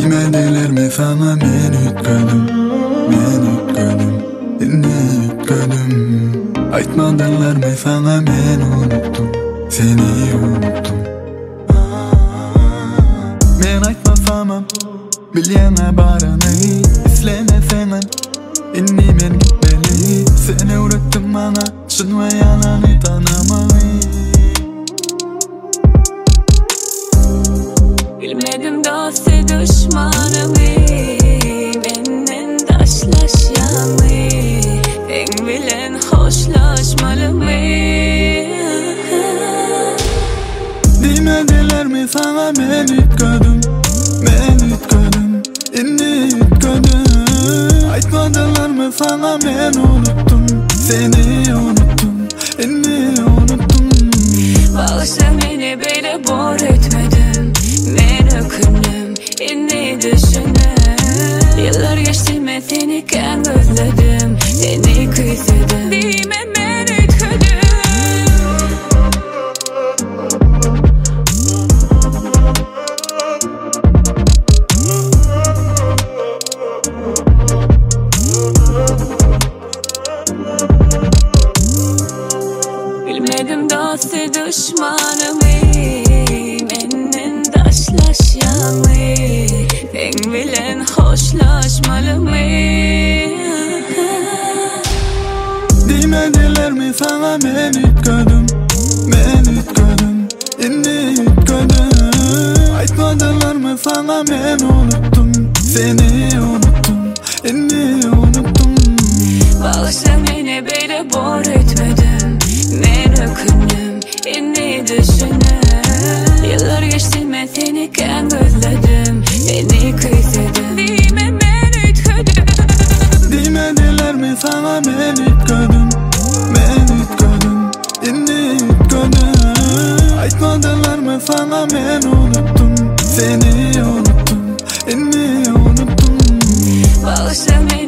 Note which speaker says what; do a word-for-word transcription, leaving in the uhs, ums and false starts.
Speaker 1: Demedilermi sana men ütködüm, men ütködüm, inni ütködüm. Aytmadılarmı sana men unuttum, seni unuttum. Men aytmasamam, bilyene barını, islene senen, inni men gitmeli. Seni öğrettim bana, şın ve yalanı tanımayı.
Speaker 2: Bilmedim dostu düşmanımı, benden taşlaşyanı, en bilen hoşlaşmalı mı?
Speaker 1: Demediler mi sana men ütködüm, men ütködüm, inni ütködüm. Aytmadılar mı sana men unuttum, seni unuttum, inni unuttum.
Speaker 2: Bağışla beni böyle bor etmedim, men ökündüm, inni düşündüm. Yıllar geçti ben seni kan özledim, seni kıysedim. Dime men ütködüm. Bilmedim dostu düşmanımı, benden taşlaşyanı, en bilen hoşlaşmalı mı?
Speaker 1: Demediler mi sana men ütködüm, men ütködüm, inni ütködüm. Aytmadılar mı sana men unuttum, seni unuttum, inni unuttum.
Speaker 2: Bağışla beni böyle bor etmedim, men ökündüm, inni düşündüm. Yıllar geçti ben seni kan özledim, seni kıysedim. Dime men ütködüm.
Speaker 1: Demediler mi sana men ütködüm, men ütködüm, inni ütködüm. Aytmadılar mı sana men unuttum, seni unuttum, inni unuttum.
Speaker 2: Bağışla beni